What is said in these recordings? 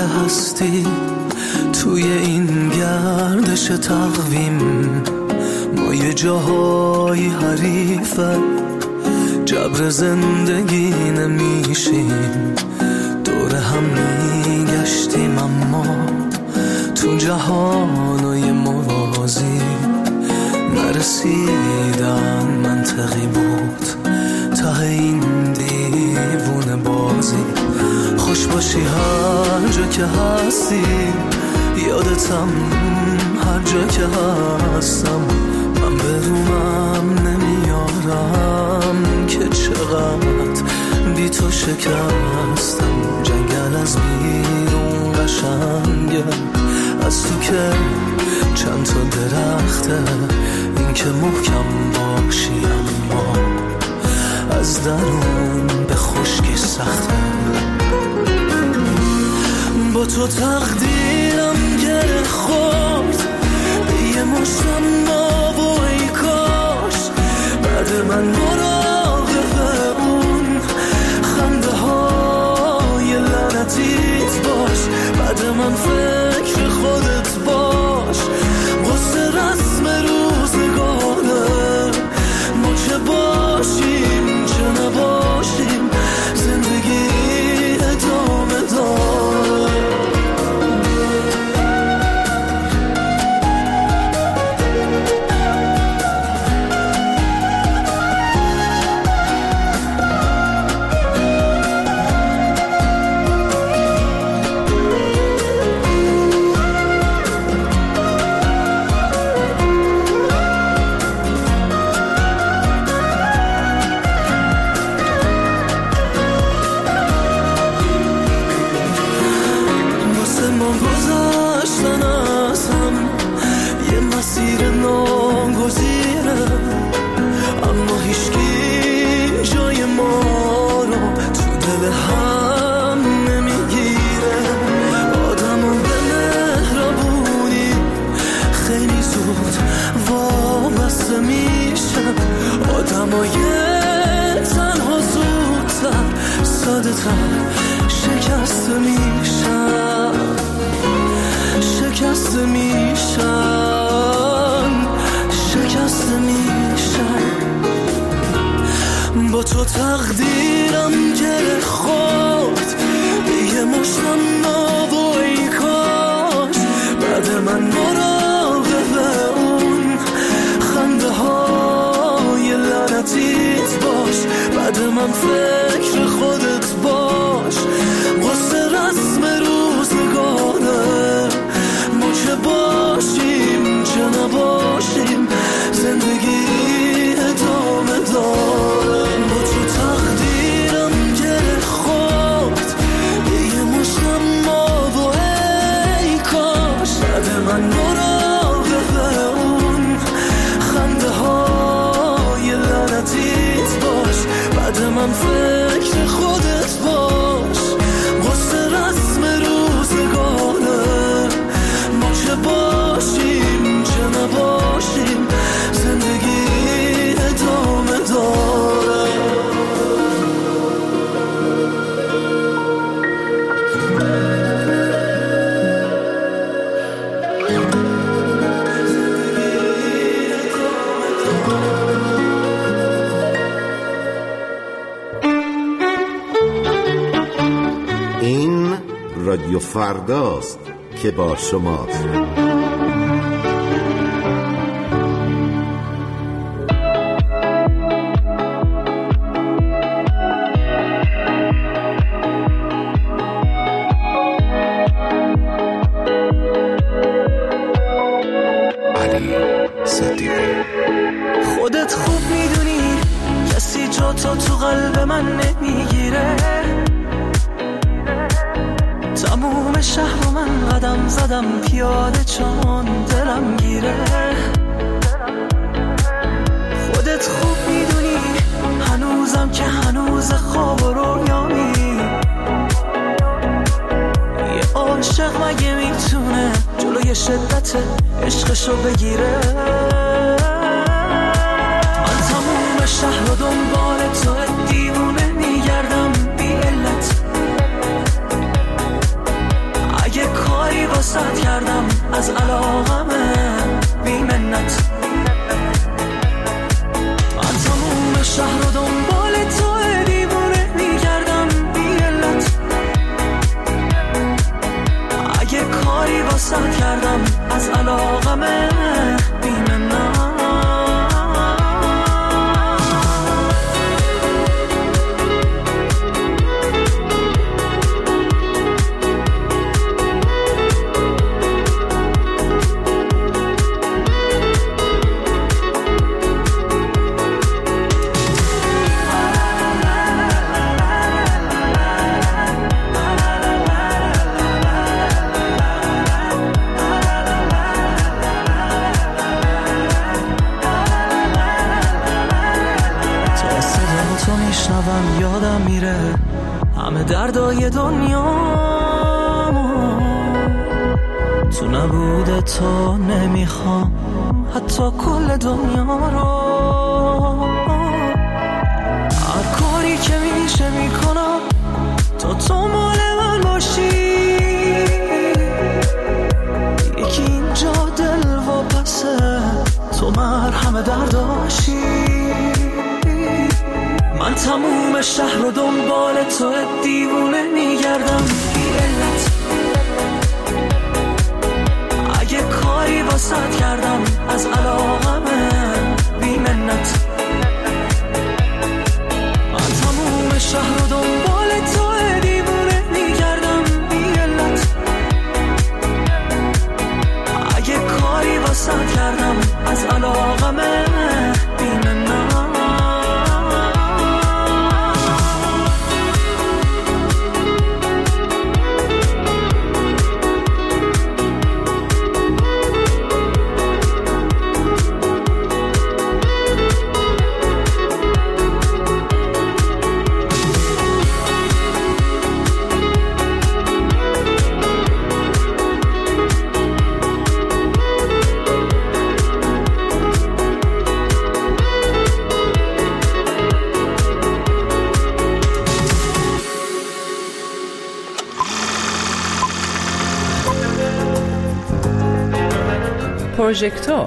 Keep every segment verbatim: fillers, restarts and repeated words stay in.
هستی توی این گردش تقویم، ما یه جاهای حریفه جبر زندگی نمیشیم، دور هم میگشتیم اما تو جهانای موازی نرسیدن. منطقی بود ته این دیوونه بازی. خوش باشی هر جا که هستی، یادتم هر جا که هستم. من به رومم نمیارم که چقدر بی تو شکستم. جنگل از بیرون قشنگه، از تو که چند تا درخته، این که محکم باشی اما از درون به خشکی سخته. با تو تقدیرم گره خورد به یه مشتم ما و ای کاش بعد من مراقب اون خنده های لعنتیت باش، بعد من فکر خودت باش. قصه رسم روزگاره، ما چه باشیم چه نباشیم، زندگی ادامه داره. شکسته میشن شکسته میشن شکسته میشن. با تو تقدیرم گره خورد به یه مشتم ما و ای کاش بعد من مراقب اون خنده های لعنتیت باش، بعد من فکر خودت باش. قصه رسم روزگاره، ما چه باشیم چه نباشیم، زندگی ادامه داره. با تو تقدیرم گره خورد به یه مشتم ما و ای کاش بعد من مراقب اون خنده های لعنتیت باش، بعد من فکر خودت باش. قصه رسم روزگاره، ما چه باشیم چه نباشیم، زندگی ادامه داره. این رادیو فرداست که با شماست. خودت خوب میدونی کسی جا تو تو قلب من نمیگیره. تموم شهر من قدم زدم پیاده چون دلم گیره. خودت خوب میدونی هنوزم که هنوز خواب و رویامی. یه عاشق مگه میتونه جلوی شدت عشقشو بگیره؟ من تموم شهر و دنبال تو دیوونه میگردم بی علت. میشنوم یادم میره همه دردای دنیامو. تو نبوده تو نمیخوام حتی کل دنیا رو. هر کاری که میشه میکنم تا تو مال من باشی. یکی اینجا دل و پسه تو مرهم درداشی. من تموم شهر و دنبال تو دیوونه میگردم بی علت. اگه کاری واسط کردم از علاقمه بی منت. من تموم شهر و دنبال تو دیوونه میگردم بی علت. اگه کاری واسط کردم از علاقمه بی منت. پروژکتور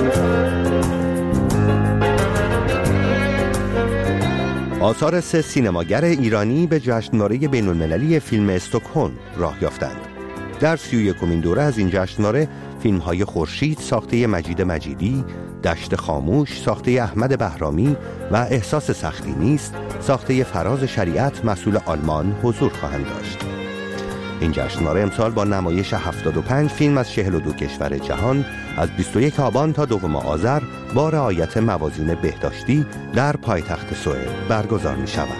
آثار سه سینماگر ایرانی به جشنواره بین‌المللی فیلم استکهلم راه یافتند. در سی و یکمین دوره از این جشنواره فیلم‌های خورشید ساخته مجید مجیدی، دشت خاموش ساخته احمد بهرامی و احساس سختی نیست ساخته فراز شریعت مسئول آلمان حضور خواهند داشت. این جشنواره امسال با نمایش هفتاد و پنج فیلم از چهل و دو کشور جهان از بیست و یک آبان تا دوم آذر با رعایت موازین بهداشتی در پایتخت سوئد برگزار می شود.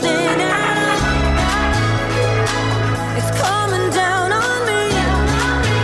It's coming down on me.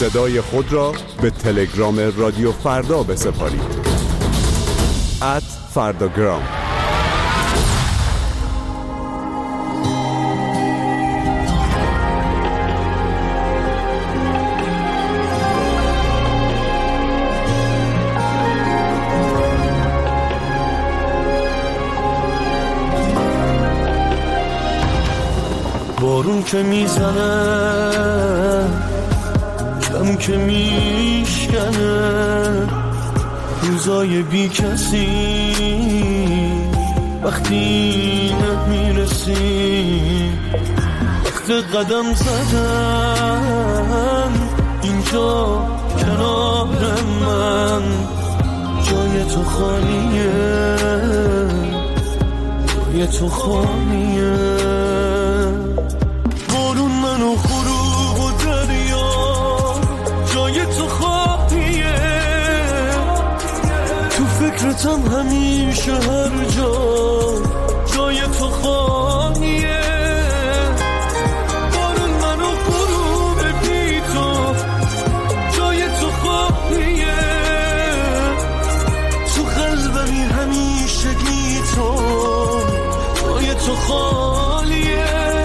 صدای خود را به تلگرام رادیو فردا بسپارید. ات فرداگرام. بارون که میزنه کم که میشکنه روزای بی کسی وقتی نمیرسی وقت قدم زدن اینجا کنار من جای تو خالیه جای تو خالیه بارون منو غروب و دریا جای تو خالیه تو فکرتم همیشه هر جا جای تو خالیه بارون منو غروب بی تو جای تو خالیه تو قلبمی همیشه گی تو جای تو خالیه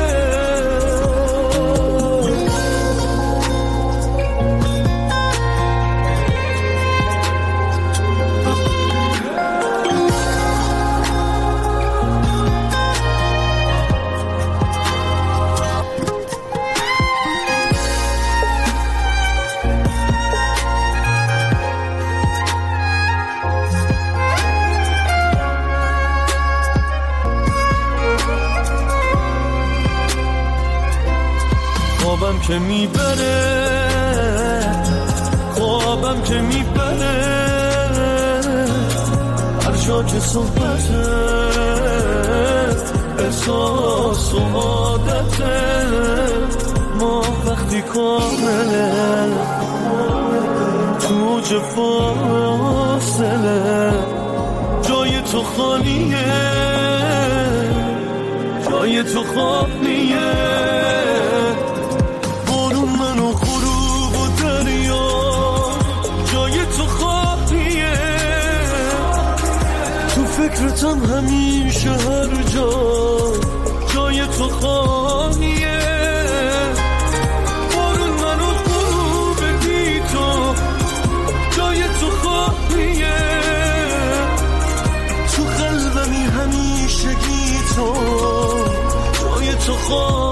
خوابم که میبره خوابم که میبره هر جا که صحبته احساس و عادته ما وقتی کامله تو جه فاصله جای تو خالیه جای تو خالیه فکرتم همیشه هر جا جای تو خالیه بارون منو غروب بی تو جای تو خالیه تو قلبمی همیشه گی تو جای تو خالیه